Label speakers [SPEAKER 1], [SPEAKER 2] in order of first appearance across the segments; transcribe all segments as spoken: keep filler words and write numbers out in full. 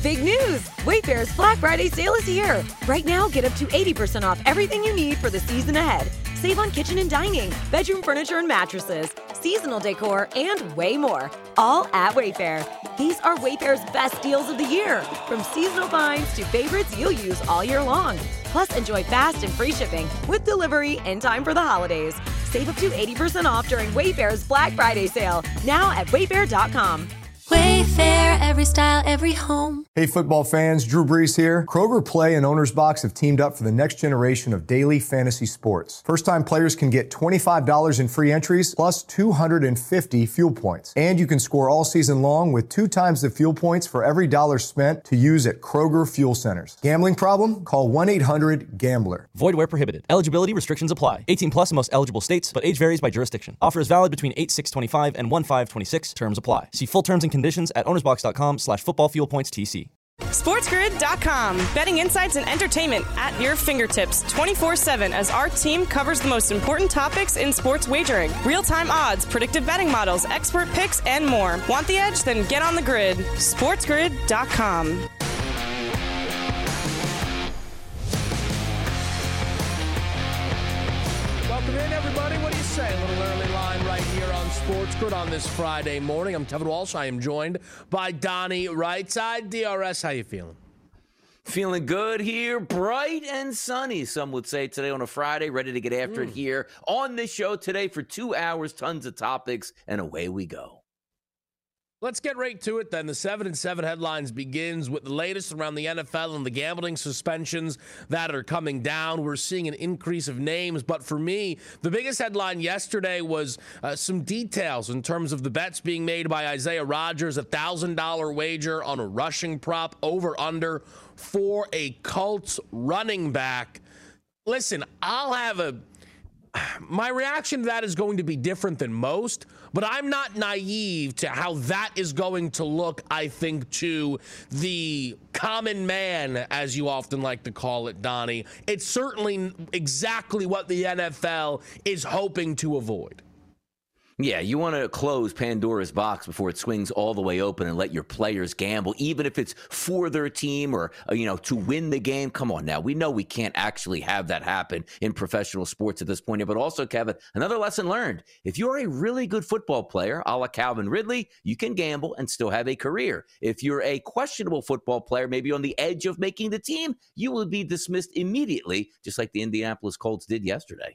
[SPEAKER 1] big news! Wayfair's Black Friday sale is here. Right now, get up to eighty percent off everything you need for the season ahead. Save on kitchen and dining, bedroom furniture and mattresses, seasonal decor, and way more. All at Wayfair. These are Wayfair's best deals of the year. From seasonal finds to favorites you'll use all year long. Plus, enjoy fast and free shipping with delivery in time for the holidays. Save up to eighty percent off during Wayfair's Black Friday sale. Now at wayfair dot com.
[SPEAKER 2] Wayfair, every style, every home.
[SPEAKER 3] Hey football fans, Drew Brees here. Kroger Play and Owner's Box have teamed up for the next generation of daily fantasy sports. First-time players can get twenty-five dollars in free entries plus two hundred fifty fuel points. And you can score all season long with two times the fuel points for every dollar spent to use at Kroger Fuel Centers. Gambling problem? Call one eight hundred gambler.
[SPEAKER 4] Void where prohibited. Eligibility restrictions apply. eighteen plus in most eligible states, but age varies by jurisdiction. Offer is valid between eight six twenty-five and one five twenty-six. Terms apply. See full terms and conditions at ownersbox.com slash football fuel points TC.
[SPEAKER 5] SportsGrid dot com. Betting insights and entertainment at your fingertips twenty-four seven as our team covers the most important topics in sports wagering. Real-time odds, predictive betting models, expert picks, and more. Want the edge? Then get on the grid. SportsGrid dot com.
[SPEAKER 6] Welcome in, everybody. What do you say? A little early line right here on Sports Grid on this Friday morning. I'm Kevin Walsh. I am joined by Donnie Rightside. D R S, how you feeling?
[SPEAKER 7] Feeling good here, bright and sunny, some would say, today on a Friday, ready to get after mm. it here on this show today for two hours, tons of topics, and away we go.
[SPEAKER 6] Let's get right to it then. The seven and seven headlines begins with the latest around the N F L and the gambling suspensions that are coming down. We're seeing an increase of names, but for me, the biggest headline yesterday was uh, some details in terms of the bets being made by Isaiah Rodgers, a one thousand dollars wager on a rushing prop over under for a Colts running back. Listen, I'll have a my reaction to that is going to be different than most, but I'm not naive to how that is going to look, I think, to the common man, as you often like to call it, Donnie. It's certainly exactly what the N F L is hoping to avoid.
[SPEAKER 7] Yeah, you want to close Pandora's box before it swings all the way open and let your players gamble, even if it's for their team or, you know, to win the game. Come on now. We know we can't actually have that happen in professional sports at this point. But also, Kevin, another lesson learned. If you're a really good football player, a la Calvin Ridley, you can gamble and still have a career. If you're a questionable football player, maybe on the edge of making the team, you will be dismissed immediately, just like the Indianapolis Colts did yesterday.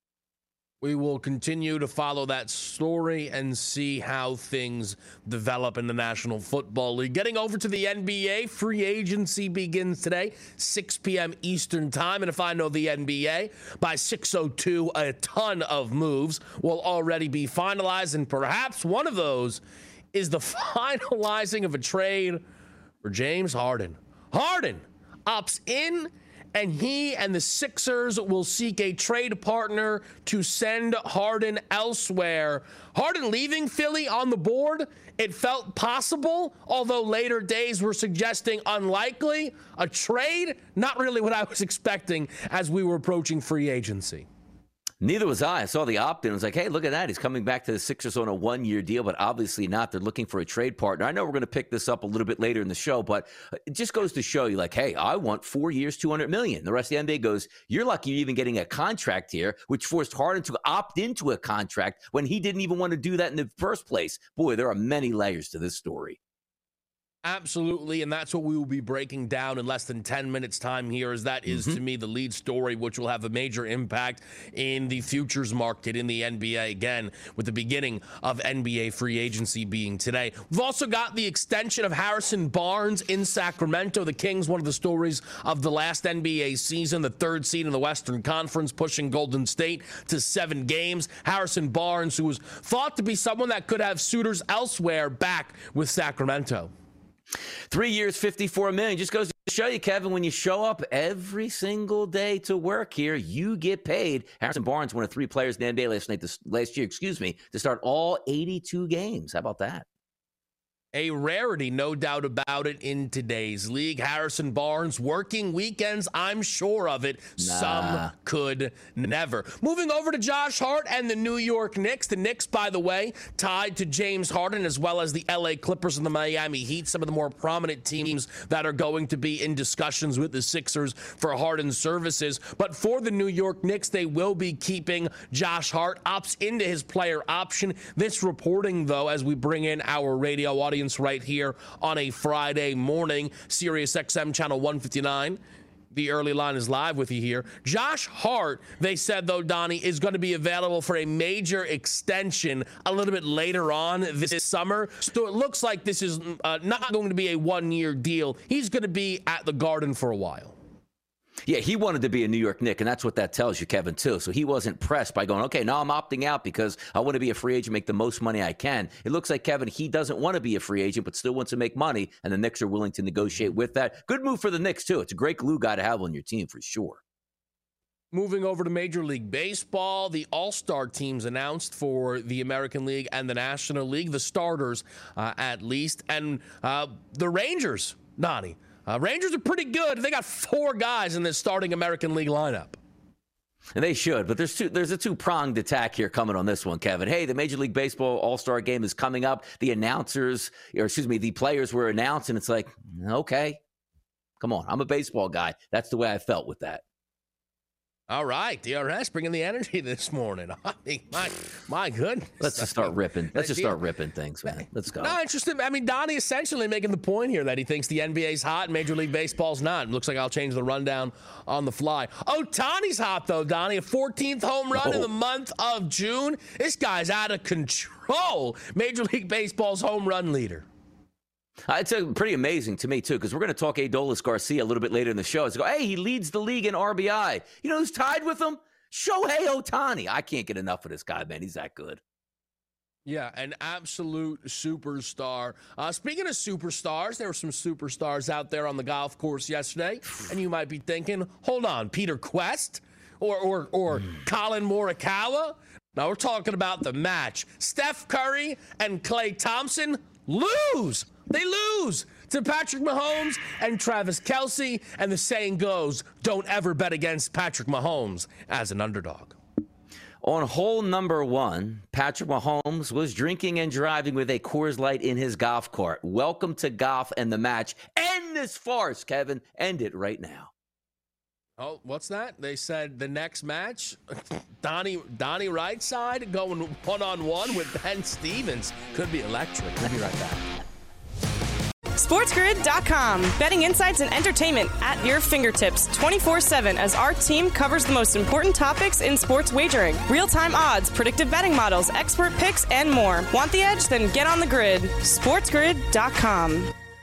[SPEAKER 6] We will continue to follow that story and see how things develop in the National Football League. Getting over to the N B A, free agency begins today, six p.m. Eastern time. And if I know the N B A, by six oh two, a ton of moves will already be finalized. And perhaps one of those is the finalizing of a trade for James Harden. Harden opts in, and he and the Sixers will seek a trade partner to send Harden elsewhere. Harden leaving Philly on the board, it felt possible, although later days were suggesting unlikely. A trade, not really what I was expecting as we were approaching free agency.
[SPEAKER 7] Neither was I. I saw the opt-in. I was like, hey, look at that. He's coming back to the Sixers on a one-year deal, but obviously not. They're looking for a trade partner. I know we're going to pick this up a little bit later in the show, but it just goes to show you, like, hey, I want four years, two hundred million dollars. The rest of the N B A goes, you're lucky you're even getting a contract here, which forced Harden to opt into a contract when he didn't even want to do that in the first place. Boy, there are many layers to this story.
[SPEAKER 6] Absolutely, and that's what we will be breaking down in less than ten minutes time here, as that is, mm-hmm. to me, the lead story, which will have a major impact in the futures market in the N B A, again, with the beginning of N B A free agency being today. We've also got the extension of Harrison Barnes in Sacramento. The Kings, one of the stories of the last N B A season, the third seed in the Western Conference, pushing Golden State to seven games. Harrison Barnes, who was thought to be someone that could have suitors elsewhere, back with Sacramento.
[SPEAKER 7] Three years, fifty-four million dollars. Just goes to show you, Kevin, when you show up every single day to work here, you get paid. Harrison Barnes, one of three players in the N B A last night, this, last year, excuse me, to start all eighty-two games. How about that?
[SPEAKER 6] A rarity, no doubt about it, in today's league. Harrison Barnes working weekends, I'm sure of it. Nah. Some could never. Moving over to Josh Hart and the New York Knicks. The Knicks, by the way, tied to James Harden, as well as the L A Clippers and the Miami Heat, some of the more prominent teams that are going to be in discussions with the Sixers for Harden's services. But for the New York Knicks, they will be keeping Josh Hart, opts into his player option. This reporting, though, as we bring in our radio audience right here on a Friday morning, Sirius X M channel one fifty-nine. The early line is live with you here. Josh Hart, they said, though, Donnie, is going to be available for a major extension a little bit later on this summer. So it looks like this is uh, not going to be a one-year deal. He's going to be at the Garden for a while.
[SPEAKER 7] Yeah, he wanted to be a New York Knick, and that's what that tells you, Kevin, too. So he wasn't pressed by going, okay, now I'm opting out because I want to be a free agent, make the most money I can. It looks like, Kevin, he doesn't want to be a free agent, but still wants to make money, and the Knicks are willing to negotiate with that. Good move for the Knicks, too. It's a great glue guy to have on your team for sure.
[SPEAKER 6] Moving over to Major League Baseball, the All-Star teams announced for the American League and the National League, the starters uh, at least, and uh, the Rangers, Donnie. Uh, Rangers are pretty good. They got four guys in this starting American League lineup.
[SPEAKER 7] And they should, but there's two, there's a two-pronged attack here coming on this one, Kevin. Hey, the Major League Baseball All-Star Game is coming up. The announcers, or excuse me, the players were announced, and it's like, okay, come on. I'm a baseball guy. That's the way I felt with that.
[SPEAKER 6] All right, D R S bringing the energy this morning. I mean, my, my goodness.
[SPEAKER 7] Let's just start ripping. Let's just start ripping things, man. Let's go.
[SPEAKER 6] No, interesting. I mean, Donnie essentially making the point here that he thinks the N B A's hot and Major League Baseball's not. It looks like I'll change the rundown on the fly. Ohtani's hot, though, Donnie. A fourteenth home run oh. in the month of June. This guy's out of control. Major League Baseball's home run leader.
[SPEAKER 7] It's uh, pretty amazing to me, too, because we're going to talk Adolis Garcia a little bit later in the show. It's go, hey, he leads the league in R B I. You know who's tied with him? Shohei Ohtani. I can't get enough of this guy, man. He's that good.
[SPEAKER 6] Yeah, an absolute superstar. Uh, speaking of superstars, there were some superstars out there on the golf course yesterday, and you might be thinking, hold on, Peter Quest or or, or mm. Colin Morikawa? Now we're talking about the match. Steph Curry and Klay Thompson lose. They lose to Patrick Mahomes and Travis Kelce, and the saying goes, don't ever bet against Patrick Mahomes as an underdog.
[SPEAKER 7] On hole number one, Patrick Mahomes was drinking and driving with a Coors Light in his golf cart. Welcome to golf and the match. End this farce, Kevin. End it right now.
[SPEAKER 6] Oh, what's that? They said the next match, Donnie Donnie Rightside going one-on-one with Ben Stevens. Could be electric. We'll be right back.
[SPEAKER 5] SportsGrid dot com. Betting insights and entertainment at your fingertips twenty-four seven as our team covers the most important topics in sports wagering. Real-time odds, predictive betting models, expert picks, and more. Want the edge? Then get on the grid. SportsGrid dot com.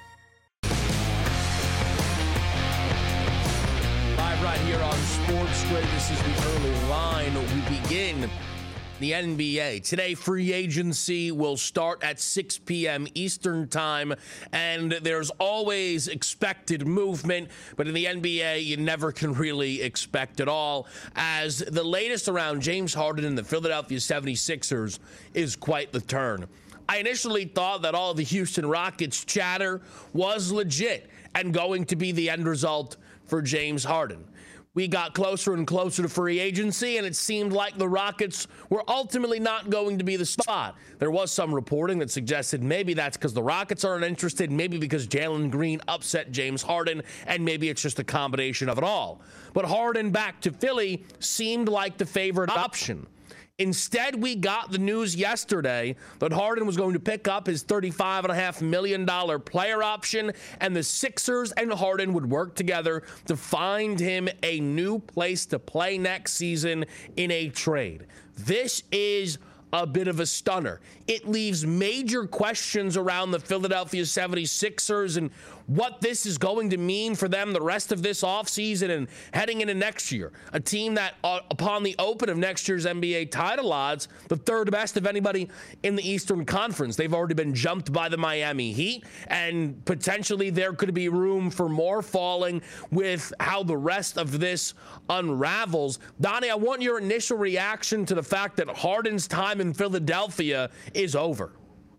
[SPEAKER 6] Live right here on SportsGrid. This is the early line. We begin the N B A. Today, free agency will start at six p.m. Eastern time, and there's always expected movement, but in the N B A, you never can really expect it all, as the latest around James Harden and the Philadelphia seventy-sixers is quite the turn. I initially thought that all of the Houston Rockets chatter was legit and going to be the end result for James Harden. We got closer and closer to free agency, and it seemed like the Rockets were ultimately not going to be the spot. There was some reporting that suggested maybe that's because the Rockets aren't interested, maybe because Jalen Green upset James Harden, and maybe it's just a combination of it all. But Harden back to Philly seemed like the favored option. Instead, we got the news yesterday that Harden was going to pick up his thirty-five point five million dollars player option, and the Sixers and Harden would work together to find him a new place to play next season in a trade. This is a bit of a stunner. It leaves major questions around the Philadelphia seventy-sixers and what this is going to mean for them the rest of this offseason and heading into next year. A team that, uh, upon the open of next year's N B A title odds, the third best of anybody in the Eastern Conference. They've already been jumped by the Miami Heat, and potentially there could be room for more falling with how the rest of this unravels. Donnie, I want your initial reaction to the fact that Harden's time in Philadelphia is over.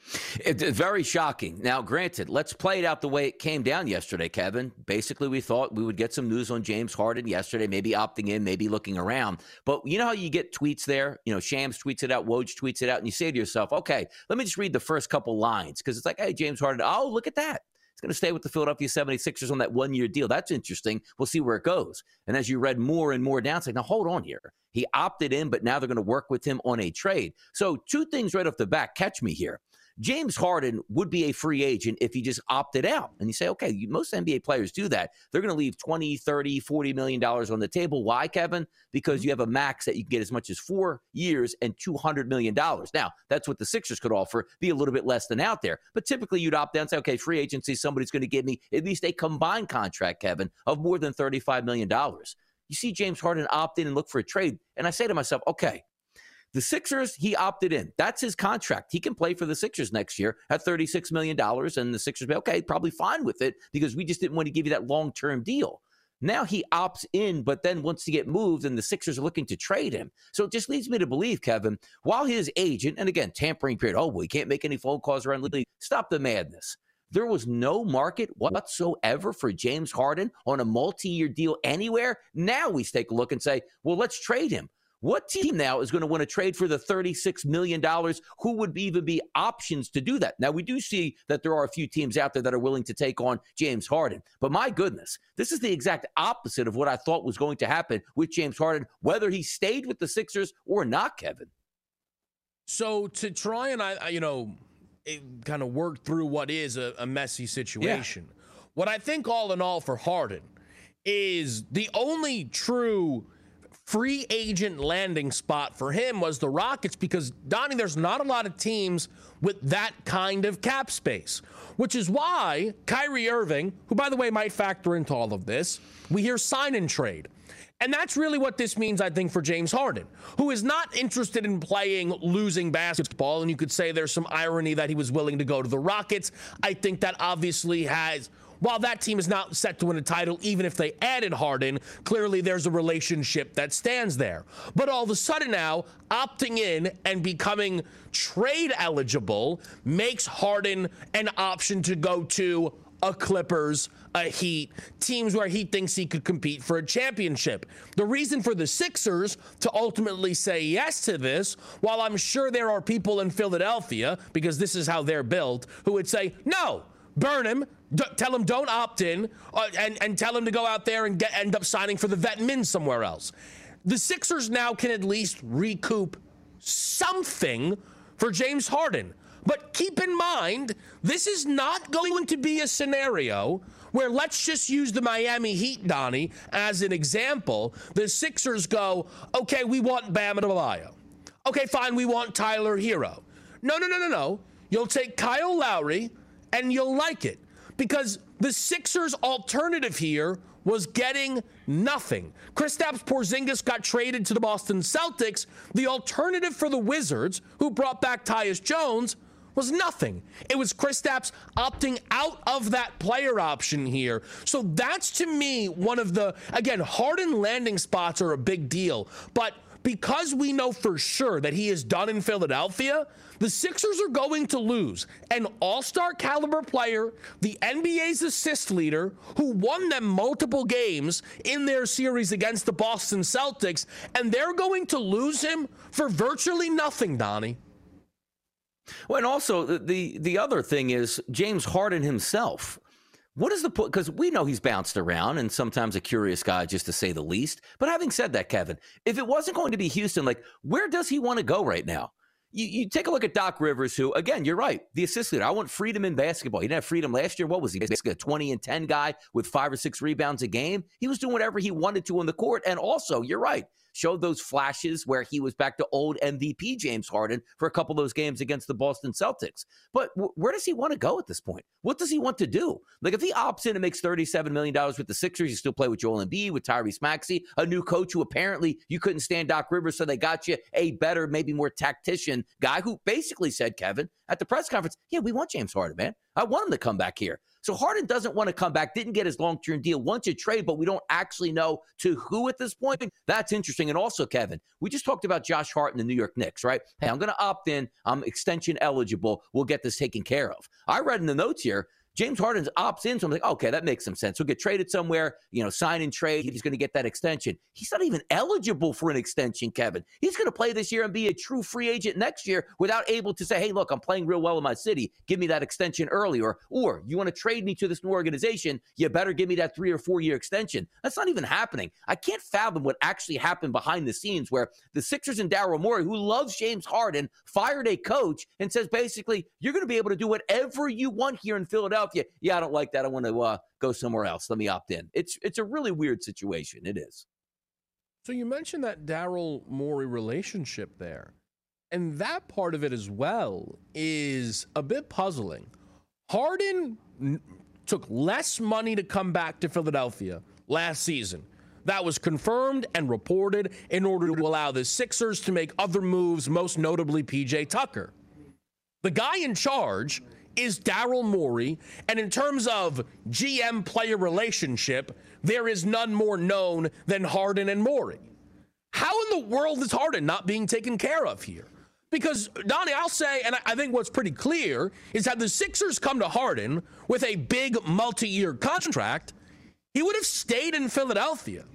[SPEAKER 7] It's very shocking. Now, granted, let's play it out the way it came down yesterday, Kevin. Basically, we thought we would get some news on James Harden yesterday, maybe opting in, maybe looking around. But you know how you get tweets there? You know, Shams tweets it out, Woj tweets it out, and you say to yourself, okay, let me just read the first couple lines, because it's like, hey, James Harden, oh, look at that. He's going to stay with the Philadelphia seventy-sixers on that one-year deal. That's interesting. We'll see where it goes. And as you read more and more down, it's like, now hold on here. He opted in, but now they're going to work with him on a trade. So two things right off the bat catch me here. James Harden would be a free agent if he just opted out. And you say, okay, most N B A players do that. They're going to leave twenty, thirty, forty million dollars on the table. Why, Kevin? Because you have a max that you can get as much as four years and two hundred million dollars. Now, that's what the Sixers could offer, be a little bit less than out there. But typically you'd opt out and say, okay, free agency, somebody's going to give me at least a combined contract, Kevin, of more than thirty-five million dollars. You see James Harden opt in and look for a trade. And I say to myself, okay, the Sixers, he opted in. That's his contract. He can play for the Sixers next year at thirty-six million dollars, and the Sixers be, okay, probably fine with it because we just didn't want to give you that long-term deal. Now he opts in, but then wants to get moved, and the Sixers are looking to trade him. So it just leads me to believe, Kevin, while his agent, and again, tampering period, oh, well, he can't make any phone calls around the league. Stop the madness. There was no market whatsoever for James Harden on a multi-year deal anywhere. Now we take a look and say, well, let's trade him. What team now is going to want to trade for the thirty-six million dollars? Who would even be options to do that? Now, we do see that there are a few teams out there that are willing to take on James Harden. But my goodness, this is the exact opposite of what I thought was going to happen with James Harden, whether he stayed with the Sixers or not, Kevin.
[SPEAKER 6] So to try and, I, you know, kind of work through what is a, a messy situation, yeah. What I think all in all for Harden is the only true free agent landing spot for him was the Rockets, because, Donnie, there's not a lot of teams with that kind of cap space, which is why Kyrie Irving, who, by the way, might factor into all of this, we hear sign and trade. And that's really what this means, I think, for James Harden, who is not interested in playing losing basketball. And you could say there's some irony that he was willing to go to the Rockets. I think that obviously has... While that team is not set to win a title, even if they added Harden, clearly there's a relationship that stands there. But all of a sudden now, opting in and becoming trade eligible makes Harden an option to go to a Clippers, a Heat, teams where he thinks he could compete for a championship. The reason for the Sixers to ultimately say yes to this, while I'm sure there are people in Philadelphia, because this is how they're built, who would say, no, burn him, d- tell him don't opt in, uh, and, and tell him to go out there and get, end up signing for the vet min somewhere else. The Sixers now can at least recoup something for James Harden. But keep in mind, this is not going to be a scenario where, let's just use the Miami Heat, Donnie, as an example. The Sixers go, okay, we want Bam Adebayo. Okay, fine, we want Tyler Hero. No, no, no, no, no. You'll take Kyle Lowry, and you'll like it, because the Sixers' alternative here was getting nothing. Kristaps Porzingis got traded to the Boston Celtics. The alternative for the Wizards, who brought back Tyus Jones, was nothing. It was Kristaps opting out of that player option here. So that's, to me, one of the, again, Harden landing spots are a big deal, but because we know for sure that he is done in Philadelphia, the Sixers are going to lose an all-star caliber player, the N B A's assist leader, who won them multiple games in their series against the Boston Celtics, and they're going to lose him for virtually nothing, Donnie.
[SPEAKER 7] Well, and also the the other thing is James Harden himself. What is the point? Because we know he's bounced around and sometimes a curious guy, just to say the least. But having said that, Kevin, if it wasn't going to be Houston, like, where does he want to go right now? You, you take a look at Doc Rivers, who, again, you're right, the assist leader. I want freedom in basketball. He didn't have freedom last year. What was he? Basically a twenty and ten guy with five or six rebounds a game. He was doing whatever he wanted to on the court. And also, you're right, showed those flashes where he was back to old M V P James Harden for a couple of those games against the Boston Celtics. But w- where does he want to go at this point? What does he want to do? Like, if he opts in and makes thirty-seven million dollars with the Sixers, you still play with Joel Embiid, with Tyrese Maxey, a new coach who apparently you couldn't stand Doc Rivers, so they got you a better, maybe more tactician guy who basically said, Kevin, at the press conference, yeah, we want James Harden, man. I want him to come back here. So Harden doesn't want to come back, didn't get his long-term deal, wants a trade, but we don't actually know to who at this point. That's interesting. And also, Kevin, we just talked about Josh Hart and the New York Knicks, right? Hey, I'm going to opt in. I'm extension eligible. We'll get this taken care of. I read in the notes here, James Harden opts in, so I'm like, okay, that makes some sense. He'll get traded somewhere, you know, sign and trade. He's going to get that extension. He's not even eligible for an extension, Kevin. He's going to play this year and be a true free agent next year without able to say, hey, look, I'm playing real well in my city. Give me that extension early. Or, or you want to trade me to this new organization, you better give me that three or four-year extension. That's not even happening. I can't fathom what actually happened behind the scenes where the Sixers and Daryl Morey, who loves James Harden, fired a coach and says, basically, you're going to be able to do whatever you want here in Philadelphia. Yeah, I don't like that. I want to uh, go somewhere else. Let me opt in. It's it's a really weird situation. It is.
[SPEAKER 6] So you mentioned that Daryl Morey relationship there. And that part of it as well is a bit puzzling. Harden n- took less money to come back to Philadelphia last season. That was confirmed and reported in order to allow the Sixers to make other moves, most notably P J Tucker. The guy in charge is Daryl Morey, and in terms of G M-player relationship, there is none more known than Harden and Morey. How in the world is Harden not being taken care of here? Because, Donnie, I'll say, and I think what's pretty clear, is that the Sixers come to Harden with a big multi-year contract, he would have stayed in Philadelphia.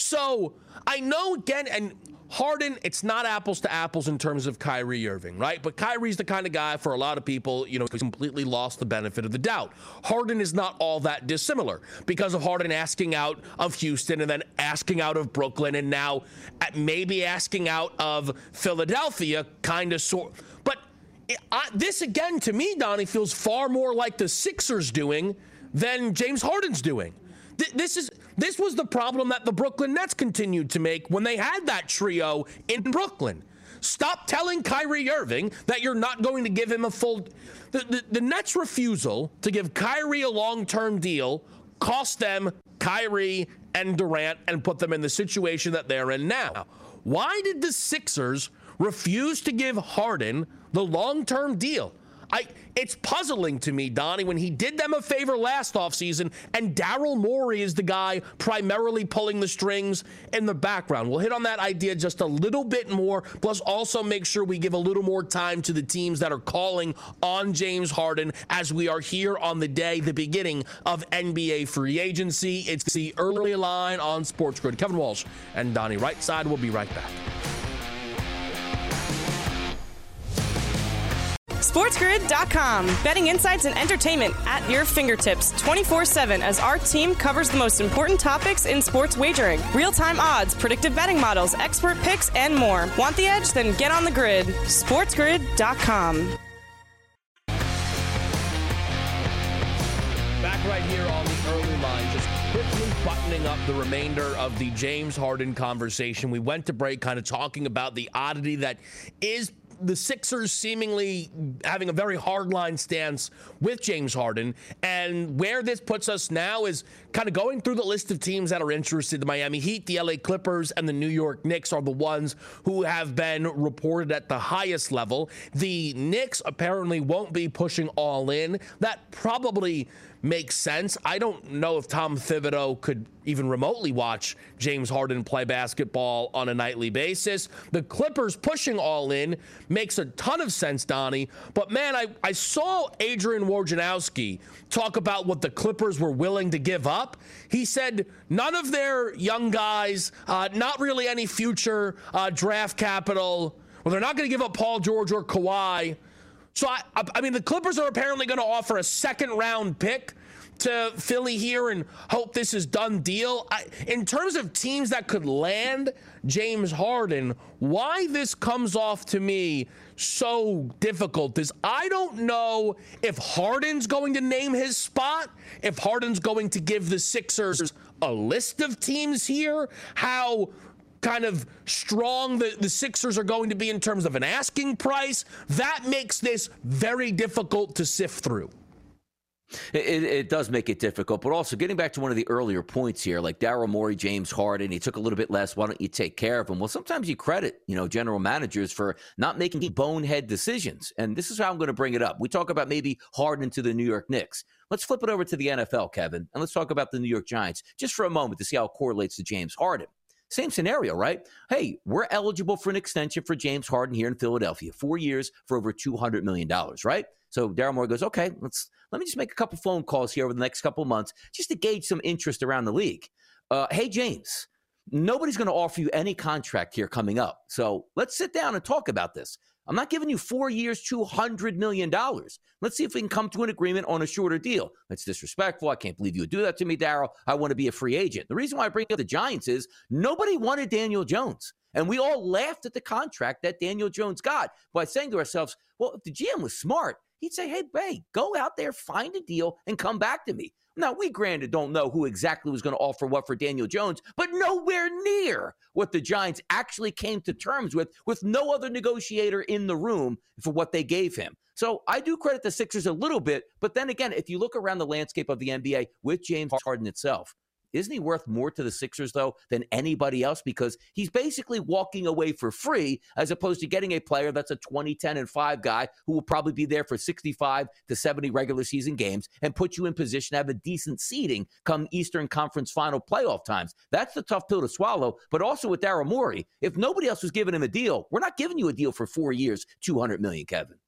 [SPEAKER 6] So I know, again, and Harden, it's not apples to apples in terms of Kyrie Irving, right? But Kyrie's the kind of guy for a lot of people, you know, who's completely lost the benefit of the doubt. Harden is not all that dissimilar because of Harden asking out of Houston and then asking out of Brooklyn and now maybe asking out of Philadelphia, kind of sort. But it, I, this, again, to me, Donnie, feels far more like the Sixers doing than James Harden's doing. Th- this is... This was the problem that the Brooklyn Nets continued to make when they had that trio in Brooklyn. Stop telling Kyrie Irving that you're not going to give him a full... The, the, the Nets' refusal to give Kyrie a long-term deal cost them Kyrie and Durant and put them in the situation that they're in now. Why did the Sixers refuse to give Harden the long-term deal? I, it's puzzling to me, Donnie, when he did them a favor last offseason, and Daryl Morey is the guy primarily pulling the strings in the background. We'll hit on that idea just a little bit more, plus also make sure we give a little more time to the teams that are calling on James Harden as we are here on the day, the beginning of N B A free agency. It's the early line on Sports Grid. Kevin Walsh and Donnie Rightside will be right back.
[SPEAKER 5] SportsGrid dot com. Betting insights and entertainment at your fingertips twenty-four seven as our team covers the most important topics in sports wagering. Real-time odds, predictive betting models, expert picks, and more. Want the edge? Then get on the grid. SportsGrid dot com.
[SPEAKER 6] Back right here on the early line, just quickly buttoning up the remainder of the James Harden conversation. We went to break kind of talking about the oddity that is the Sixers seemingly having a very hardline stance with James Harden. And where this puts us now is kind of going through the list of teams that are interested. The Miami Heat, the L A Clippers, and the New York Knicks are the ones who have been reported at the highest level. The Knicks apparently won't be pushing all in. That probably makes sense. I don't know if Tom Thibodeau could even remotely watch James Harden play basketball on a nightly basis. The Clippers pushing all in makes a ton of sense, Donnie. But, man, I, I saw Adrian Wojnarowski talk about what the Clippers were willing to give up. He said none of their young guys, uh, not really any future uh, draft capital. Well, they're not going to give up Paul George or Kawhi. So, I, I mean, the Clippers are apparently going to offer a second-round pick to Philly here and hope this is done deal. I, in terms of teams that could land James Harden, why this comes off to me so difficult is I don't know if Harden's going to name his spot, if Harden's going to give the Sixers a list of teams here, how kind of strong the, the Sixers are going to be in terms of an asking price. That makes this very difficult to sift through.
[SPEAKER 7] It, it does make it difficult, but also getting back to one of the earlier points here, like Daryl Morey, James Harden, he took a little bit less. Why don't you take care of him? Well, sometimes you credit, you know, general managers for not making bonehead decisions. And this is how I'm going to bring it up. We talk about maybe Harden to the New York Knicks. Let's flip it over to the N F L, Kevin, and let's talk about the New York Giants just for a moment to see how it correlates to James Harden. Same scenario, right? Hey, we're eligible for an extension for James Harden here in Philadelphia, four years for over two hundred million dollars, right? So Daryl Morey goes, okay, let's let me just make a couple phone calls here over the next couple months just to gauge some interest around the league. Uh, hey, James, nobody's going to offer you any contract here coming up. So let's sit down and talk about this. I'm not giving you four years, two hundred million dollars. Let's see if we can come to an agreement on a shorter deal. That's disrespectful. I can't believe you would do that to me, Daryl. I want to be a free agent. The reason why I bring up the Giants is nobody wanted Daniel Jones. And we all laughed at the contract that Daniel Jones got by saying to ourselves, well, if the G M was smart, he'd say, hey, Bay, go out there, find a deal, and come back to me. Now, we granted don't know who exactly was going to offer what for Daniel Jones, but nowhere near what the Giants actually came to terms with, with no other negotiator in the room for what they gave him. So I do credit the Sixers a little bit, but then again, if you look around the landscape of the N B A with James Harden itself, isn't he worth more to the Sixers, though, than anybody else? Because he's basically walking away for free as opposed to getting a player that's a twenty, ten, and five guy who will probably be there for sixty-five to seventy regular season games and put you in position to have a decent seeding come Eastern Conference final playoff times. That's the tough pill to swallow. But also with Daryl Morey, if nobody else was giving him a deal, we're not giving you a deal for four years, two hundred million dollars, Kevin.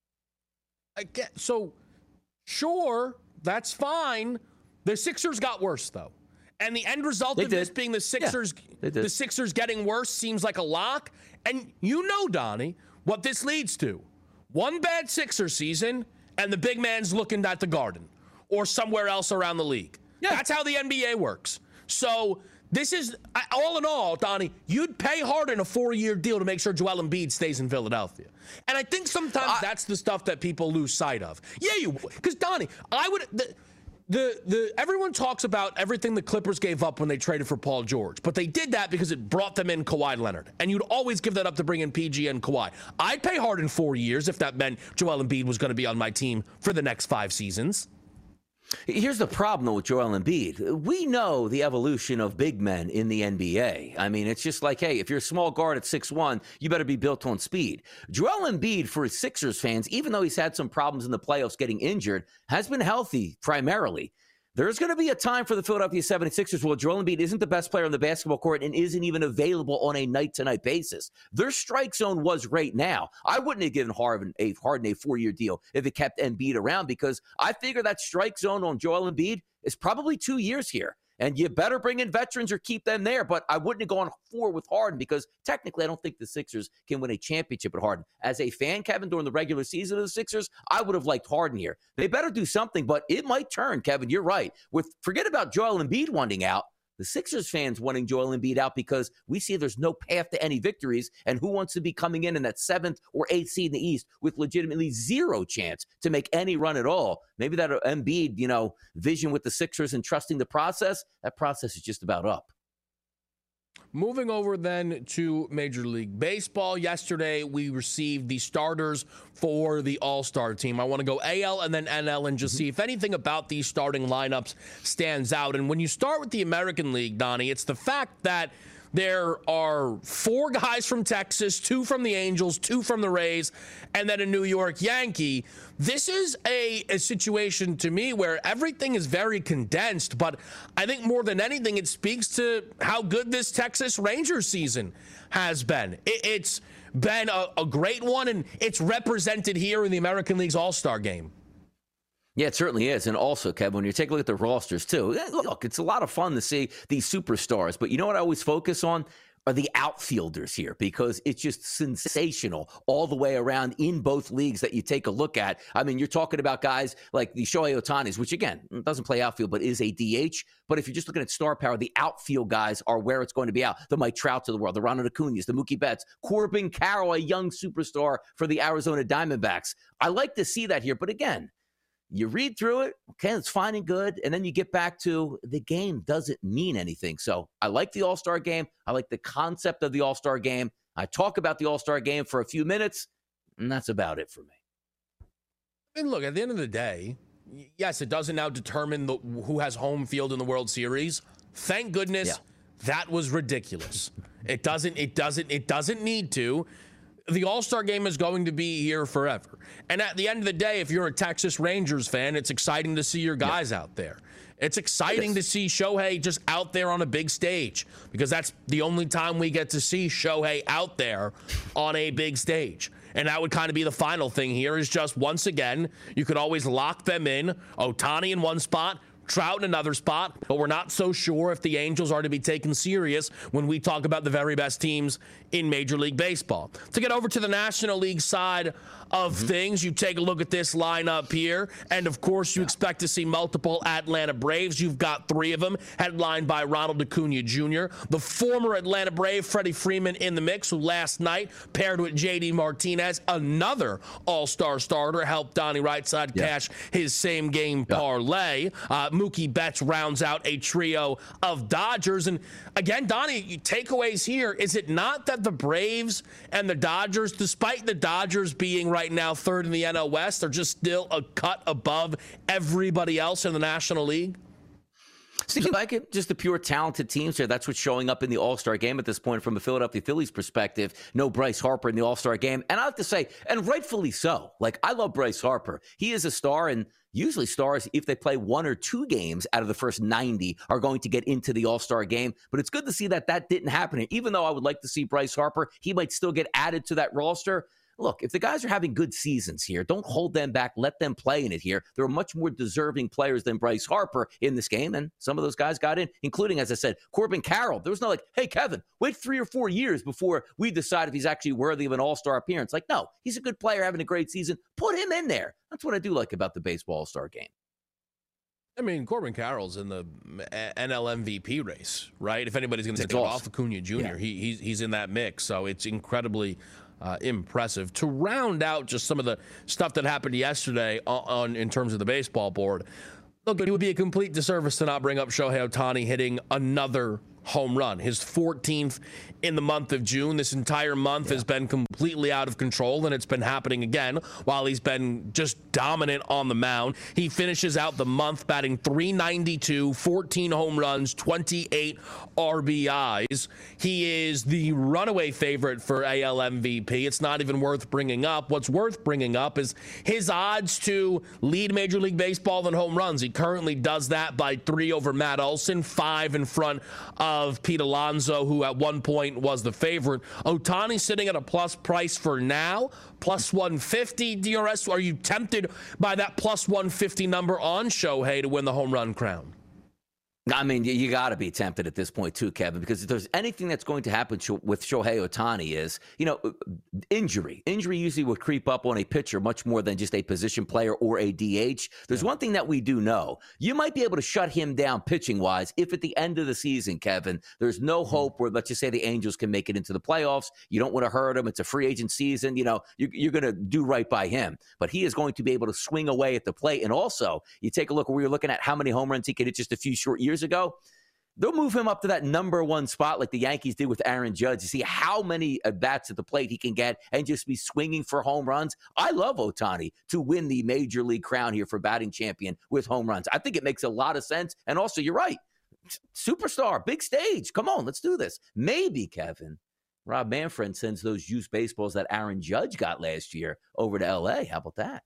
[SPEAKER 6] I get, so, sure, that's fine. The Sixers got worse, though. And the end result
[SPEAKER 7] they
[SPEAKER 6] of
[SPEAKER 7] did.
[SPEAKER 6] this being the Sixers,
[SPEAKER 7] yeah,
[SPEAKER 6] the Sixers getting worse seems like a lock. And you know, Donnie, what this leads to. One bad Sixers season, and the big man's looking at the Garden or somewhere else around the league. Yeah. That's how the N B A works. So this is, all in all, Donnie, you'd pay Harden a four-year deal to make sure Joel Embiid stays in Philadelphia. And I think sometimes I, that's the stuff that people lose sight of. Yeah, you, because, Donnie, I would... The, The the everyone talks about everything the Clippers gave up when they traded for Paul George, but they did that because it brought them in Kawhi Leonard, and you'd always give that up to bring in P G and Kawhi. I'd pay Harden four years if that meant Joel Embiid was going to be on my team for the next five seasons.
[SPEAKER 7] Here's the problem, though, with Joel Embiid. We know the evolution of big men in the N B A. I mean, it's just like, hey, if you're a small guard at six one, you better be built on speed. Joel Embiid, for Sixers fans, even though he's had some problems in the playoffs getting injured, has been healthy primarily. There's going to be a time for the Philadelphia seventy-sixers where Joel Embiid isn't the best player on the basketball court and isn't even available on a night-to-night basis. Their strike zone was right now. I wouldn't have given Harden a, Harden a four-year deal if it kept Embiid around because I figure that strike zone on Joel Embiid is probably two years here. And you better bring in veterans or keep them there. But I wouldn't have gone four with Harden because technically I don't think the Sixers can win a championship with Harden. As a fan, Kevin, during the regular season of the Sixers, I would have liked Harden here. They better do something, but it might turn, Kevin. You're right. With forget about Joel Embiid wanting out. The Sixers fans wanting Joel Embiid out because we see there's no path to any victories, and who wants to be coming in in that seventh or eighth seed in the East with legitimately zero chance to make any run at all? Maybe that Embiid, you know, vision with the Sixers and trusting the process, that process is just about up.
[SPEAKER 6] Moving over then to Major League Baseball. Yesterday, we received the starters for the All-Star team. I want to go A L and then N L and just see if anything about these starting lineups stands out. And when you start with the American League, Donnie, it's the fact that there are four guys from Texas, two from the Angels, two from the Rays, and then a New York Yankee. This is a, a situation to me where everything is very condensed, but I think more than anything, it speaks to how good this Texas Rangers season has been. It, it's been a, a great one, and it's represented here in the American League's All-Star game.
[SPEAKER 7] Yeah, it certainly is. And also, Kevin, when you take a look at the rosters, too, look, it's a lot of fun to see these superstars. But you know what I always focus on? Are the outfielders here, because it's just sensational all the way around in both leagues that you take a look at. I mean, you're talking about guys like the Shohei Ohtanis, which, again, doesn't play outfield, but is a D H. But if you're just looking at star power, the outfield guys are where it's going to be out. The Mike Trouts of the world, the Ronald Acuñas, the Mookie Betts, Corbin Carroll, a young superstar for the Arizona Diamondbacks. I like to see that here. But again, you read through it, okay, it's fine and good, and then you get back to the game doesn't mean anything. So I like the All-Star game. I like the concept of the All-Star game. I talk about the All-Star game for a few minutes, and that's about it for me.
[SPEAKER 6] And look, at the end of the day, yes, it doesn't now determine the, who has home field in the World Series. Thank goodness. Yeah. That was ridiculous. It doesn't, it doesn't, it doesn't need to. The All-Star game is going to be here forever. And at the end of the day, if you're a Texas Rangers fan, it's exciting to see your guys yeah. out there. It's exciting it to see Shohei just out there on a big stage, because that's the only time we get to see Shohei out there on a big stage. And that would kind of be the final thing here, is just, once again, you could always lock them in. Ohtani in one spot, Trout in another spot, but we're not so sure if the Angels are to be taken serious when we talk about the very best teams in Major League Baseball. To get over to the National League side of mm-hmm. things, you take a look at this lineup here, and of course you yeah. expect to see multiple Atlanta Braves. You've got three of them, headlined by Ronald Acuna Junior The former Atlanta Brave, Freddie Freeman, in the mix, who last night paired with J D Martinez, another all-star starter, helped Donnie Rightside yeah. cash his same-game yeah. parlay. Uh, Mookie Betts rounds out a trio of Dodgers. And again, Donnie, takeaways here, is it not that the Braves and the Dodgers, despite the Dodgers being right now third in the N L West, are just still a cut above everybody else in the National League?
[SPEAKER 7] Seems like it, just the pure talented teams here. That's what's showing up in the All-Star game at this point from the Philadelphia Phillies perspective. No Bryce Harper in the All-Star game. And I have to say, and rightfully so, like, I love Bryce Harper. He is a star, and usually stars, if they play one or two games out of the first ninety, are going to get into the All-Star game. But it's good to see that that didn't happen. And even though I would like to see Bryce Harper, he might still get added to that roster. Look, if the guys are having good seasons here, don't hold them back. Let them play in it here. There are much more deserving players than Bryce Harper in this game, and some of those guys got in, including, as I said, Corbin Carroll. There was no like, hey, Kevin, wait three or four years before we decide if he's actually worthy of an all-star appearance. Like, no, he's a good player having a great season. Put him in there. That's what I do like about the baseball all-star game.
[SPEAKER 6] I mean, Corbin Carroll's in the N L M V P race, right? If anybody's going to take off Acuna Junior, yeah. he, he's, he's in that mix, so it's incredibly Uh, impressive. To round out just some of the stuff that happened yesterday on, on in terms of the baseball board, look, it would be a complete disservice to not bring up Shohei Ohtani hitting another home run, his fourteenth in the month of June. This entire month yeah. has been completely out of control, and it's been happening again while he's been just dominant on the mound. He finishes out the month batting three ninety-two, fourteen home runs, twenty-eight R B Is. He is the runaway favorite for A L M V P. It's not even worth bringing up. What's worth bringing up is his odds to lead Major League Baseball in home runs. He currently does that by three over Matt Olson, five in front of Pete Alonso, who at one point was the favorite. Ohtani sitting at a plus price for now, plus one fifty. D R S, are you tempted by that plus one fifty number on Shohei to win the home run crown?
[SPEAKER 7] I mean, you got to be tempted at this point too, Kevin, because if there's anything that's going to happen with Shohei Ohtani is, you know, injury. Injury usually would creep up on a pitcher much more than just a position player or a D H. There's yeah. one thing that we do know. You might be able to shut him down pitching-wise if at the end of the season, Kevin, there's no mm-hmm. hope where, let's just say, the Angels can make it into the playoffs. You don't want to hurt him. It's a free agent season. You know, you're, you're going to do right by him. But he is going to be able to swing away at the plate. And also, you take a look where you're looking at how many home runs he could hit just a few short years ago. They'll move him up to that number one spot like the Yankees did with Aaron Judge. You see how many at-bats at the plate he can get and just be swinging for home runs. I love Ohtani to win the Major League crown here for batting champion with home runs. I think it makes a lot of sense. And also, you're right. Superstar, big stage. Come on, let's do this. Maybe, Kevin, Rob Manfred sends those used baseballs that Aaron Judge got last year over to L A. How about that?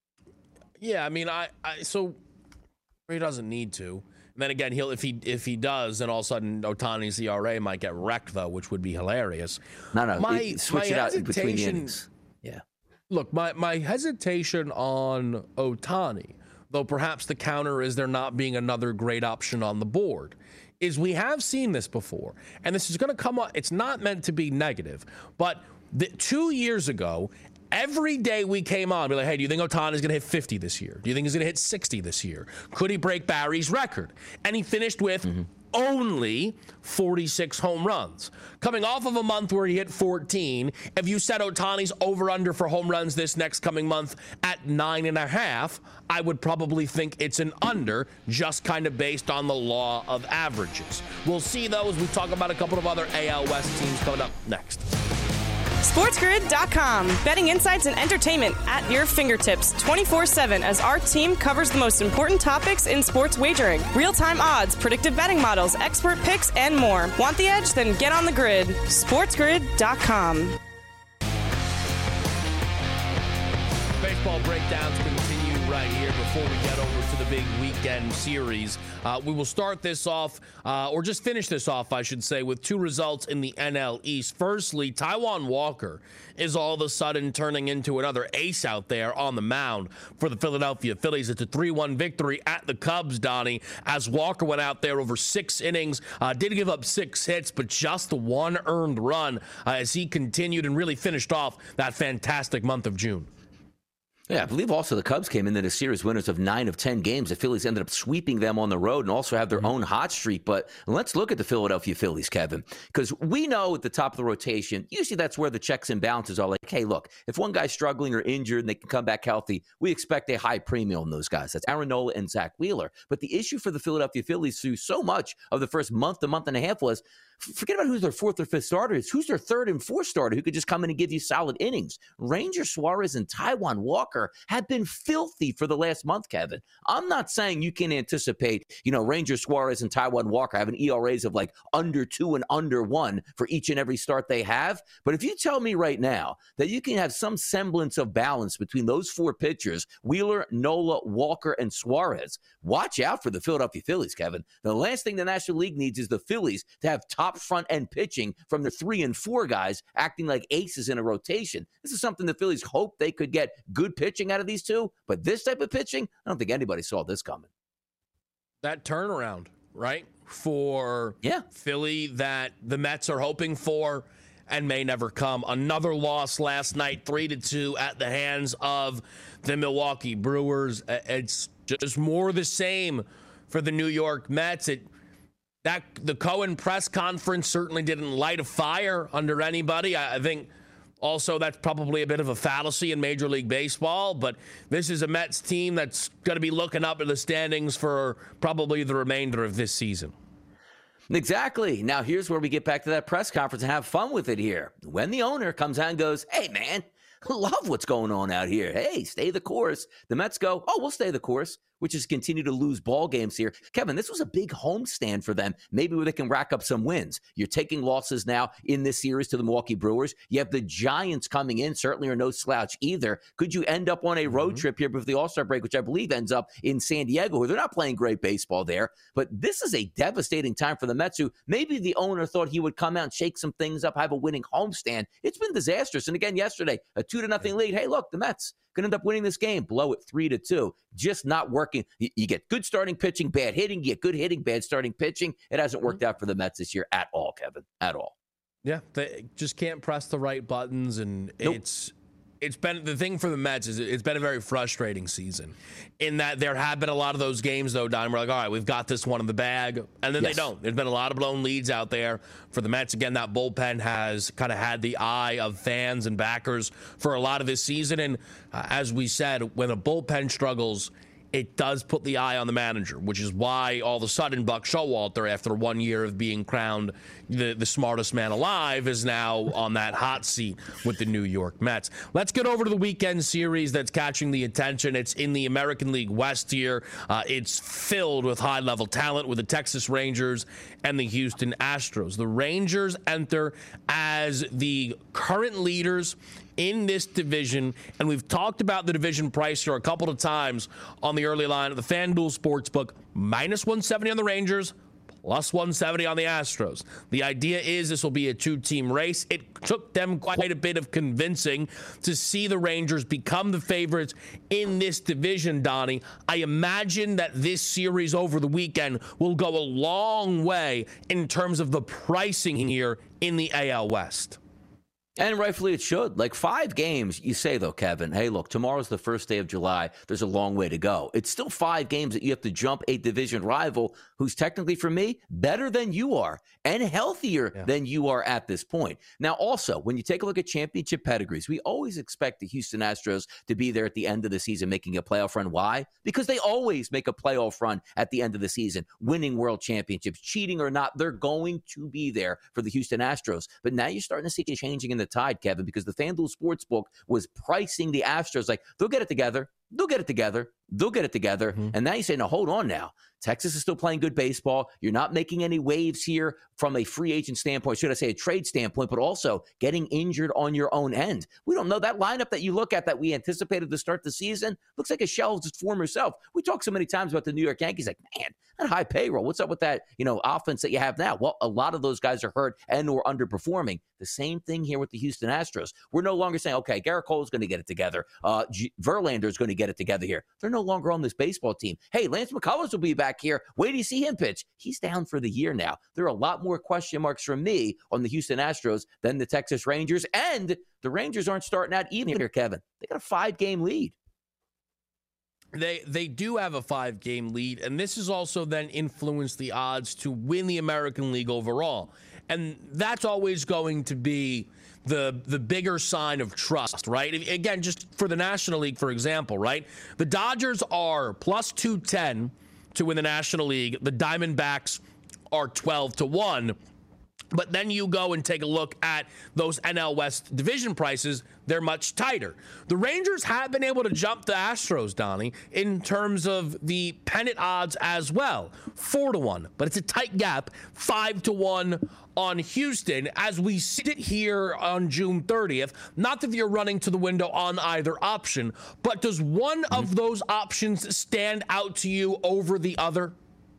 [SPEAKER 6] Yeah, I mean, I, I so he doesn't need to. And then again, he'll if he if he does, then all of a sudden Ohtani's E R A might get wrecked, though, which would be hilarious.
[SPEAKER 7] No, no,
[SPEAKER 6] my,
[SPEAKER 7] it, switch
[SPEAKER 6] my
[SPEAKER 7] it out in between the innings. Yeah.
[SPEAKER 6] Look, my, my hesitation on Ohtani, though perhaps the counter is there not being another great option on the board, is we have seen this before. And this is going to come up. It's not meant to be negative. But the, two years ago, every day we came on, we're like, hey, do you think Ohtani's going to hit fifty this year? Do you think he's going to hit sixty this year? Could he break Barry's record? And he finished with mm-hmm. only forty-six home runs. Coming off of a month where he hit fourteen, if you set Ohtani's over-under for home runs this next coming month at nine and a half, I would probably think it's an under, just kind of based on the law of averages. We'll see those. We talk about a couple of other A L West teams coming up next.
[SPEAKER 5] SportsGrid dot com. Betting insights and entertainment at your fingertips twenty-four seven as our team covers the most important topics in sports wagering. Real-time odds, predictive betting models, expert picks, and more. Want the edge? Then get on the grid. SportsGrid dot com.
[SPEAKER 6] Baseball breakdowns continue right here before we get over to the big weekend series. Uh, we will start this off, uh, or just finish this off, I should say, with two results in the N L East. Firstly, Taijuan Walker is all of a sudden turning into another ace out there on the mound for the Philadelphia Phillies. It's a three one victory at the Cubs, Donnie, as Walker went out there over six innings, uh, did give up six hits, but just the one earned run uh, as he continued and really finished off that fantastic month of June.
[SPEAKER 7] Yeah, I believe also the Cubs came into the series winners of nine of ten games. The Phillies ended up sweeping them on the road and also have their own hot streak. But let's look at the Philadelphia Phillies, Kevin, because we know at the top of the rotation, usually that's where the checks and balances are like, hey, look, if one guy's struggling or injured and they can come back healthy, we expect a high premium on those guys. That's Aaron Nola and Zach Wheeler. But the issue for the Philadelphia Phillies through so much of the first month, a month and a half was, forget about who's their fourth or fifth starter. It's who's their third and fourth starter who could just come in and give you solid innings. Ranger Suarez and Taijuan Walker have been filthy for the last month, Kevin. I'm not saying you can anticipate, you know, Ranger Suarez and Taijuan Walker having E R As of like under two and under one for each and every start they have. But if you tell me right now that you can have some semblance of balance between those four pitchers, Wheeler, Nola, Walker, and Suarez, watch out for the Philadelphia Phillies, Kevin. The last thing the National League needs is the Phillies to have top Top front end pitching from the three and four guys acting like aces in a rotation. This is something the Phillies hope they could get good pitching out of these two, but this type of pitching, I don't think anybody saw this coming.
[SPEAKER 6] That turnaround, right, for
[SPEAKER 7] yeah.
[SPEAKER 6] Philly that the Mets are hoping for and may never come. Another loss last night, three to two at the hands of the Milwaukee Brewers. It's just more the same for the New York Mets. It That the Cohen press conference certainly didn't light a fire under anybody. I, I think also that's probably a bit of a fallacy in Major League Baseball, but this is a Mets team that's going to be looking up at the standings for probably the remainder of this season.
[SPEAKER 7] Exactly. Now, here's where we get back to that press conference and have fun with it here. When the owner comes out and goes, hey, man, love what's going on out here. Hey, stay the course. The Mets go, oh, we'll stay the course, which is continue to lose ball games here. Kevin, this was a big homestand for them, maybe where they can rack up some wins. You're taking losses now in this series to the Milwaukee Brewers. You have the Giants coming in, certainly are no slouch either. Could you end up on a road mm-hmm. trip here before the All-Star break, which I believe ends up in San Diego, where they're not playing great baseball there. But this is a devastating time for the Mets, who maybe the owner thought he would come out and shake some things up, have a winning homestand. It's been disastrous. And again, yesterday, a two to nothing lead. Hey, look, the Mets could end up winning this game, blow it three to two. Just not working. You, you get good starting pitching, bad hitting. You get good hitting, bad starting pitching. It hasn't worked out for the Mets this year at all, Kevin, at all.
[SPEAKER 6] Yeah, they just can't press the right buttons, and nope. it's it's been the thing for the Mets is it's been a very frustrating season. In that there have been a lot of those games though, Don, we're like, all right, we've got this one in the bag, and then yes. they don't. There's been a lot of blown leads out there for the Mets. Again, that bullpen has kind of had the eye of fans and backers for a lot of this season, and uh, as we said, when a bullpen struggles, it does put the eye on the manager, which is why all of a sudden Buck Showalter, after one year of being crowned the, the smartest man alive, is now on that hot seat with the New York Mets. Let's get over to the weekend series that's catching the attention. It's in the American League West here. Uh, it's filled with high-level talent with the Texas Rangers and the Houston Astros. The Rangers enter as the current leaders in this division, and we've talked about the division price here a couple of times on the early line of the FanDuel Sportsbook. minus one seventy on the Rangers, plus one seventy on the Astros. The idea is this will be a two-team race. It took them quite a bit of convincing to see the Rangers become the favorites in this division, Donnie. I imagine that this series over the weekend will go a long way in terms of the pricing here in the A L West.
[SPEAKER 7] And rightfully it should. Like five games, you say, though, Kevin, hey, look, tomorrow's the first day of July. There's a long way to go. It's still five games that you have to jump a division rival who's technically, for me, better than you are and healthier yeah. than you are at this point. Now, also, when you take a look at championship pedigrees, we always expect the Houston Astros to be there at the end of the season making a playoff run. Why? Because they always make a playoff run at the end of the season, winning world championships. Cheating or not, they're going to be there for the Houston Astros. But now you're starting to see it changing in the the tide, Kevin, because the FanDuel Sportsbook was pricing the Astros like, they'll get it together. They'll get it together. They'll get it together. Mm-hmm. And now you say, no, hold on now. Texas is still playing good baseball. You're not making any waves here from a free agent standpoint, should I say a trade standpoint, but also getting injured on your own end. We don't know. That lineup that you look at that we anticipated to start the season looks like a shell of its former self. We talk so many times about the New York Yankees, like, man, that high payroll. What's up with that, you know, offense that you have now? Well, a lot of those guys are hurt and or underperforming. The same thing here with the Houston Astros. We're no longer saying, okay, Garrett Cole is going to get it together. Uh, G- Verlander is going to get it together here. They're no longer on this baseball team. Hey, Lance McCullers will be back here. Wait till you see him pitch. He's down for the year now. There are a lot more question marks from me on the Houston Astros than the Texas Rangers. And the Rangers aren't starting out even here, Kevin. They got a five-game lead.
[SPEAKER 6] They they do have a five-game lead, and this has also then influenced the odds to win the American League overall. And that's always going to be the the bigger sign of trust, right? Again, just for the National League, for example, right? The Dodgers are plus two ten to win the National League. The Diamondbacks are twelve to one. But then you go and take a look at those N L West division prices. They're much tighter. The Rangers have been able to jump the Astros, Donnie, in terms of the pennant odds as well. Four to one, but it's a tight gap. Five to one on Houston as we sit here on June thirtieth. Not that you're running to the window on either option, but does one mm-hmm. of those options stand out to you over the other?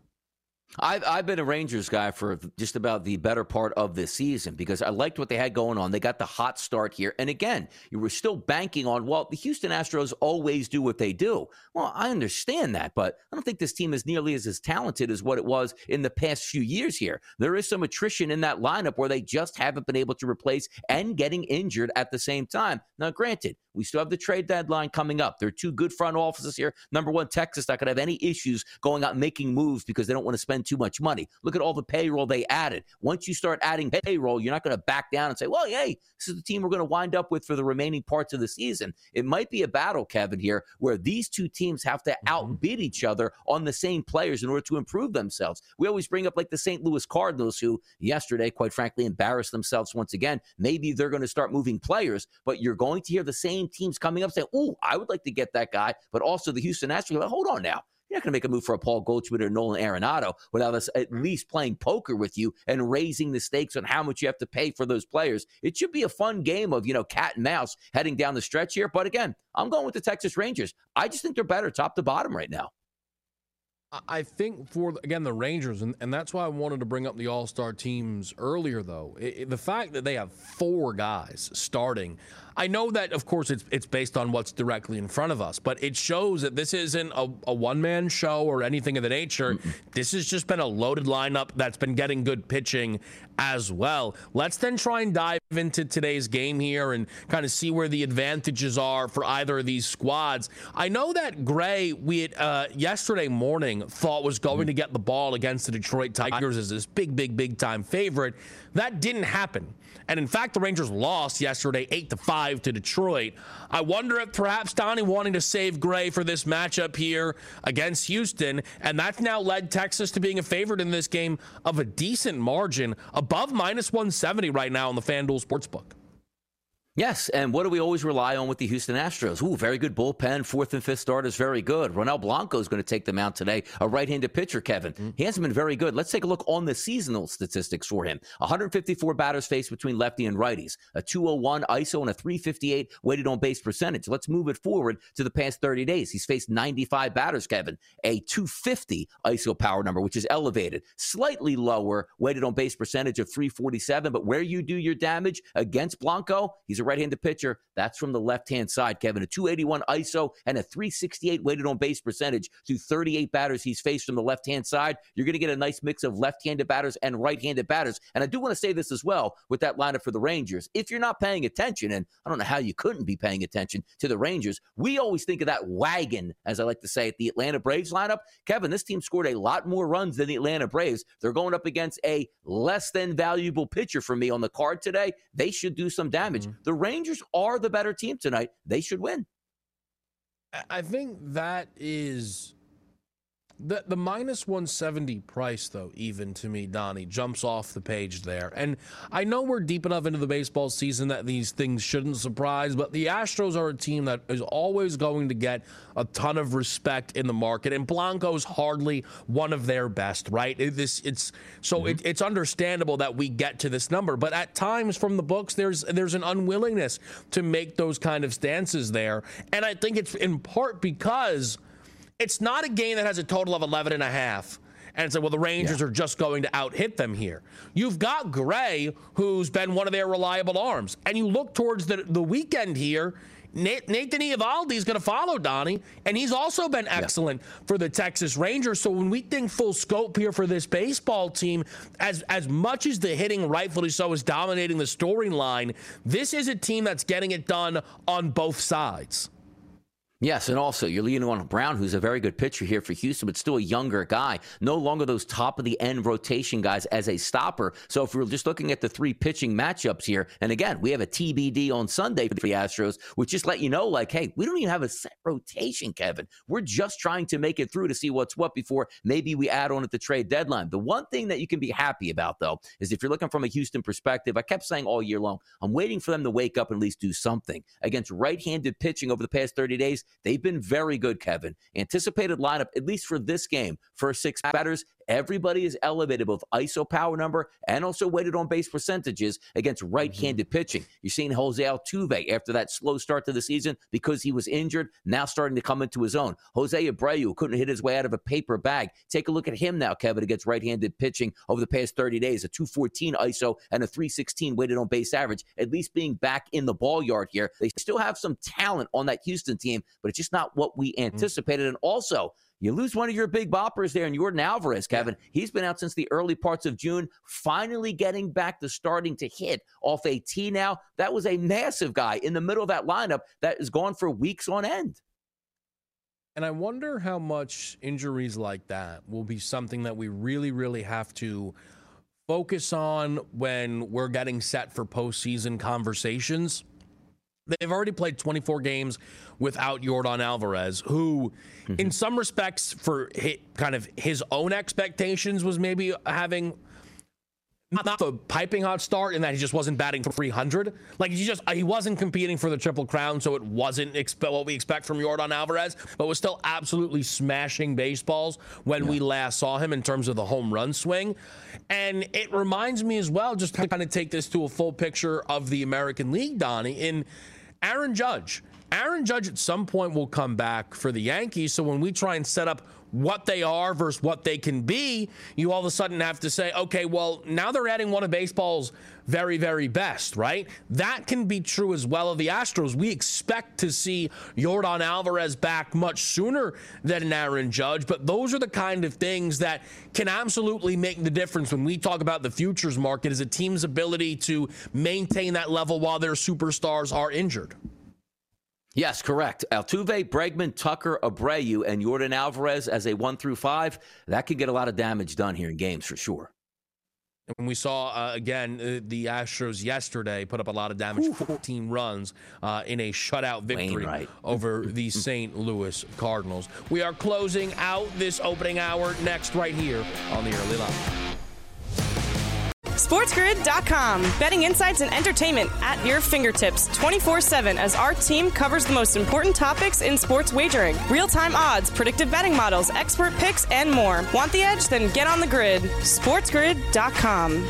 [SPEAKER 7] I've, I've been a Rangers guy for just about the better part of this season because I liked what they had going on. They got the hot start here. And again, you were still banking on, well, the Houston Astros always do what they do. Well, I understand that, but I don't think this team is nearly as, as talented as what it was in the past few years here. There is some attrition in that lineup where they just haven't been able to replace and getting injured at the same time. Now, granted, we still have the trade deadline coming up. There are two good front offices here. Number one, Texas not going to have any issues going out and making moves because they don't want to spend too much money. Look at all the payroll they added. Once you start adding payroll, you're not going to back down and say, well, hey, this is the team we're going to wind up with for the remaining parts of the season. It might be a battle, Kevin, here, where these two teams have to outbid each other on the same players in order to improve themselves. We always bring up like the Saint Louis Cardinals, who yesterday, quite frankly, embarrassed themselves once again. Maybe they're going to start moving players, but you're going to hear the same teams coming up saying, oh, I would like to get that guy, but also the Houston Astros. Like, hold on now. You're not going to make a move for a Paul Goldschmidt or Nolan Arenado without us at least playing poker with you and raising the stakes on how much you have to pay for those players. It should be a fun game of, you know, cat and mouse heading down the stretch here. But again, I'm going with the Texas Rangers. I just think they're better top to bottom right now.
[SPEAKER 6] I think for, again, the Rangers, and, and that's why I wanted to bring up the All-Star teams earlier, though. It, it, the fact that they have four guys starting, I know that, of course, it's it's based on what's directly in front of us, but it shows that this isn't a, a one-man show or anything of the nature. Mm-mm. This has just been a loaded lineup that's been getting good pitching as well. Let's then try and dive into today's game here and kind of see where the advantages are for either of these squads. I know that Gray, we had, uh, yesterday morning, thought was going to get the ball against the Detroit Tigers as this big, big, big time favorite. That didn't happen. And in fact, the Rangers lost yesterday eight to five to Detroit. I wonder if perhaps Donnie wanting to save Gray for this matchup here against Houston, and that's now led Texas to being a favorite in this game of a decent margin, above minus one seventy right now on the FanDuel Sportsbook.
[SPEAKER 7] Yes, and what do we always rely on with the Houston Astros? Ooh, very good bullpen. Fourth and fifth starters, very good. Ronel Blanco is going to take them out today. A right-handed pitcher, Kevin. Mm-hmm. He hasn't been very good. Let's take a look on the seasonal statistics for him. one hundred fifty-four batters faced between lefty and righties. A two oh one I S O and a three fifty-eight weighted on base percentage. Let's move it forward to the past thirty days. He's faced ninety-five batters, Kevin. A two fifty I S O power number, which is elevated. Slightly lower weighted on base percentage of three forty-seven, but where you do your damage against Blanco, he's a right-handed pitcher. That's from the left-hand side, Kevin. A two eighty-one I S O and a three sixty-eight weighted on base percentage through thirty-eight batters he's faced from the left-hand side. You're going to get a nice mix of left-handed batters and right-handed batters. And I do want to say this as well with that lineup for the Rangers. If you're not paying attention, and I don't know how you couldn't be paying attention to the Rangers, we always think of that wagon, as I like to say, at the Atlanta Braves lineup. Kevin, this team scored a lot more runs than the Atlanta Braves. They're going up against a less than valuable pitcher for me on the card today. They should do some damage. Mm-hmm. The Rangers are the better team tonight. They should win.
[SPEAKER 6] I think that is The the minus one seventy price, though, even to me, Donnie, jumps off the page there. And I know we're deep enough into the baseball season that these things shouldn't surprise, but the Astros are a team that is always going to get a ton of respect in the market, and Blanco's hardly one of their best, right? It, this it's so mm-hmm. it, it's understandable that we get to this number, but at times from the books, there's there's an unwillingness to make those kind of stances there, and I think it's in part because it's not a game that has a total of eleven and a half. And say, well, the Rangers yeah. are just going to out-hit them here. You've got Gray, who's been one of their reliable arms. And you look towards the, the weekend here, Nathan Eovaldi is going to follow Donnie, and he's also been excellent yeah. for the Texas Rangers. So when we think full scope here for this baseball team, as, as much as the hitting, rightfully so, is dominating the storyline, this is a team that's getting it done on both sides.
[SPEAKER 7] Yes, and also you're leaning on Brown, who's a very good pitcher here for Houston, but still a younger guy. No longer those top-of-the-end rotation guys as a stopper. So if we're just looking at the three pitching matchups here, and again, we have a T B D on Sunday for the Astros, which just let you know, like, hey, we don't even have a set rotation, Kevin. We're just trying to make it through to see what's what before maybe we add on at the trade deadline. The one thing that you can be happy about, though, is if you're looking from a Houston perspective, I kept saying all year long, I'm waiting for them to wake up and at least do something. Against right-handed pitching over the past thirty days, they've been very good, Kevin. Anticipated lineup, at least for this game, first six batters, everybody is elevated both I S O power number and also weighted on base percentages against right-handed mm-hmm. pitching. You're seeing Jose Altuve after that slow start to the season because he was injured, now starting to come into his own. Jose Abreu couldn't hit his way out of a paper bag. Take a look at him now, Kevin, against right-handed pitching over the past thirty days. A two fourteen I S O and a three sixteen weighted on base average, at least being back in the ball yard here. They still have some talent on that Houston team, but it's just not what we anticipated. Mm-hmm. And also, you lose one of your big boppers there in Yordan Alvarez, Kevin. Yeah. He's been out since the early parts of June, finally getting back to starting to hit off a tee now. That was a massive guy in the middle of that lineup that is gone for weeks on end.
[SPEAKER 6] And I wonder how much injuries like that will be something that we really, really have to focus on when we're getting set for postseason conversations. They've already played twenty-four games without Yordan Alvarez, who mm-hmm. in some respects for his, kind of his own expectations was maybe having not, not the piping hot start in that he just wasn't batting for three hundred. Like he just he wasn't competing for the Triple Crown, so it wasn't expe- what we expect from Yordan Alvarez, but was still absolutely smashing baseballs when yeah. we last saw him in terms of the home run swing. And it reminds me as well, just to kind of take this to a full picture of the American League, Donnie, in Aaron Judge. Aaron Judge at some point will come back for the Yankees. So when we try and set up what they are versus what they can be, you all of a sudden have to say, okay, well, now they're adding one of baseball's very, very best, right? That can be true as well of the Astros. We expect to see Yordan Alvarez back much sooner than Aaron Judge, but those are the kind of things that can absolutely make the difference when we talk about the futures market as a team's ability to maintain that level while their superstars are injured.
[SPEAKER 7] Yes, correct. Altuve, Bregman, Tucker, Abreu, and Yordan Alvarez as a one through five. That could get a lot of damage done here in games for sure.
[SPEAKER 6] And we saw, uh, again, uh, the Astros yesterday put up a lot of damage, Ooh. fourteen runs uh, in a shutout victory Wainwright. over the Saint Louis Cardinals. We are closing out this opening hour next right here on the Early Line.
[SPEAKER 5] SportsGrid dot com. Betting insights and entertainment at your fingertips twenty-four seven as our team covers the most important topics in sports wagering. Real-time odds, predictive betting models, expert picks, and more. Want the edge? Then get on the grid. SportsGrid dot com.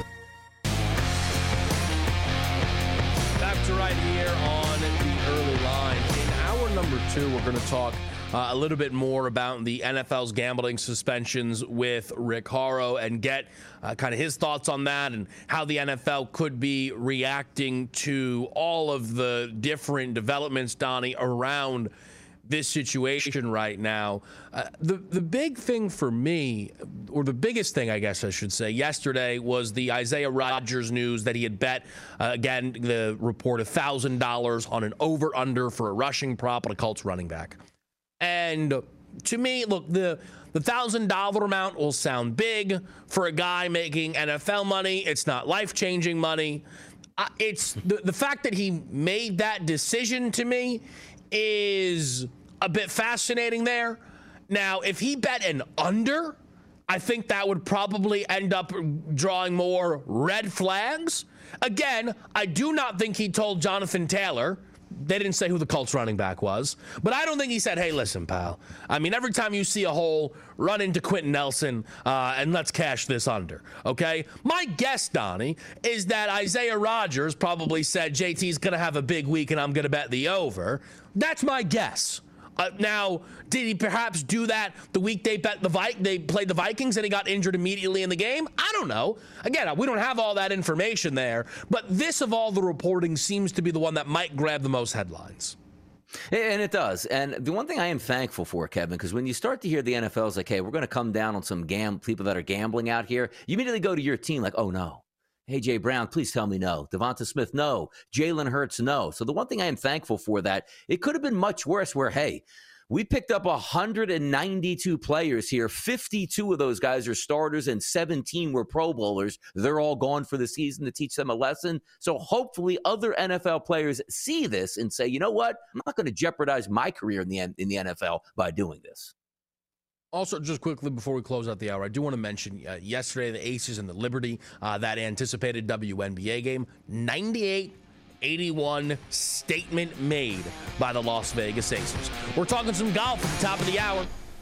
[SPEAKER 6] Back to right here on the Early Line. In hour number two, we're going to talk Uh, a little bit more about the N F L's gambling suspensions with Rick Horrow and get uh, kind of his thoughts on that and how the N F L could be reacting to all of the different developments, Donnie, around this situation right now. Uh, the, the big thing for me, or the biggest thing, I guess I should say, yesterday was the Isaiah Rodgers news that he had bet, uh, again, the report one thousand dollars on an over-under for a rushing prop on a Colts running back. And to me, look, the the one thousand dollars amount will sound big for a guy making N F L money. It's not life-changing money. Uh, it's the, the fact that he made that decision to me is a bit fascinating there. Now, if he bet an under, I think that would probably end up drawing more red flags. Again, I do not think he told Jonathan Taylor. They didn't say who the Colts running back was, but I don't think he said, hey, listen, pal. I mean, every time you see a hole, run into Quentin Nelson uh, and let's cash this under, okay? My guess, Donnie, is that Isaiah Rodgers probably said J T's going to have a big week and I'm going to bet the over. That's my guess. Uh, now, did he perhaps do that the week they bet the Vi- they played the Vikings and he got injured immediately in the game? I don't know. Again, we don't have all that information there, but this of all the reporting seems to be the one that might grab the most headlines.
[SPEAKER 7] And it does. And the one thing I am thankful for, Kevin, because when you start to hear the N F L is like, hey, we're going to come down on some gam- people that are gambling out here, you immediately go to your team like, oh, no. A J Brown, please tell me no. Devonta Smith, no. Jalen Hurts, no. So the one thing I am thankful for that, it could have been much worse where, hey, we picked up one hundred ninety-two players here. fifty-two of those guys are starters and seventeen were Pro Bowlers. They're all gone for the season to teach them a lesson. So hopefully other N F L players see this and say, you know what? I'm not going to jeopardize my career in the in the N F L by doing this.
[SPEAKER 6] Also, just quickly before we close out the hour, I do want to mention uh, yesterday the Aces and the Liberty, uh, that anticipated W N B A game, ninety-eight eighty-one statement made by the Las Vegas Aces. We're talking some golf at the top of the hour.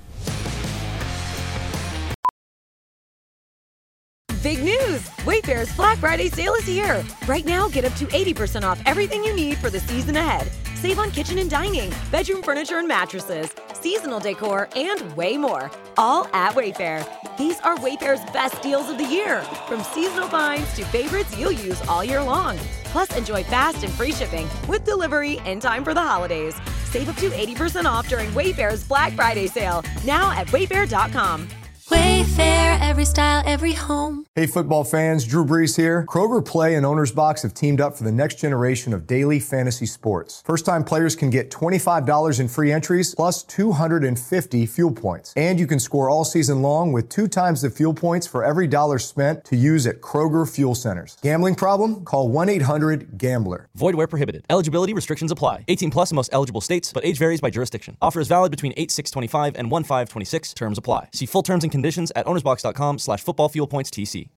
[SPEAKER 1] Big news! Wayfair's Black Friday sale is here. Right now, get up to eighty percent off everything you need for the season ahead. Save on kitchen and dining, bedroom furniture and mattresses, seasonal decor, and way more. All at Wayfair. These are Wayfair's best deals of the year. From seasonal finds to favorites you'll use all year long. Plus, enjoy fast and free shipping with delivery in time for the holidays. Save up to eighty percent off during Wayfair's Black Friday sale. Now at wayfair dot com.
[SPEAKER 2] Wayfair, every style, every home.
[SPEAKER 3] Hey football fans, Drew Brees here. Kroger Play and Owner's Box have teamed up for the next generation of daily fantasy sports. First-time players can get twenty-five dollars in free entries plus two hundred fifty fuel points. And you can score all season long with two times the fuel points for every dollar spent to use at Kroger Fuel Centers. Gambling problem? Call one eight hundred gambler.
[SPEAKER 4] Void where prohibited. Eligibility restrictions apply. eighteen plus in most eligible states, but age varies by jurisdiction. Offer is valid between eight six twenty-five and one five twenty-six. Terms apply. See full terms and conditions at ownersbox dot com slash football fuel points T C.